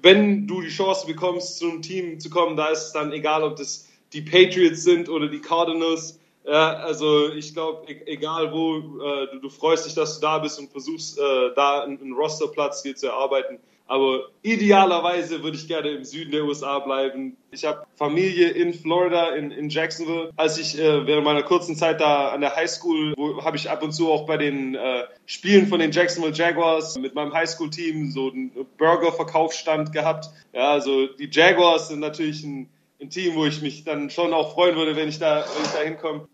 wenn du die Chance bekommst, zu einem Team zu kommen, da ist es dann egal, ob das die Patriots sind oder die Cardinals. Ja, also ich glaube, egal wo, du freust dich, dass du da bist und versuchst, da einen Rosterplatz dir zu erarbeiten. Aber idealerweise würde ich gerne im Süden der USA bleiben. Ich habe Familie in Florida, in Jacksonville. Als ich während meiner kurzen Zeit da an der Highschool, habe ich ab und zu auch bei den Spielen von den Jacksonville Jaguars mit meinem Highschool-Team so einen Burger-Verkaufsstand gehabt. Ja, also die Jaguars sind natürlich ein Team, wo ich mich dann schon auch freuen würde, wenn ich da hinkomme.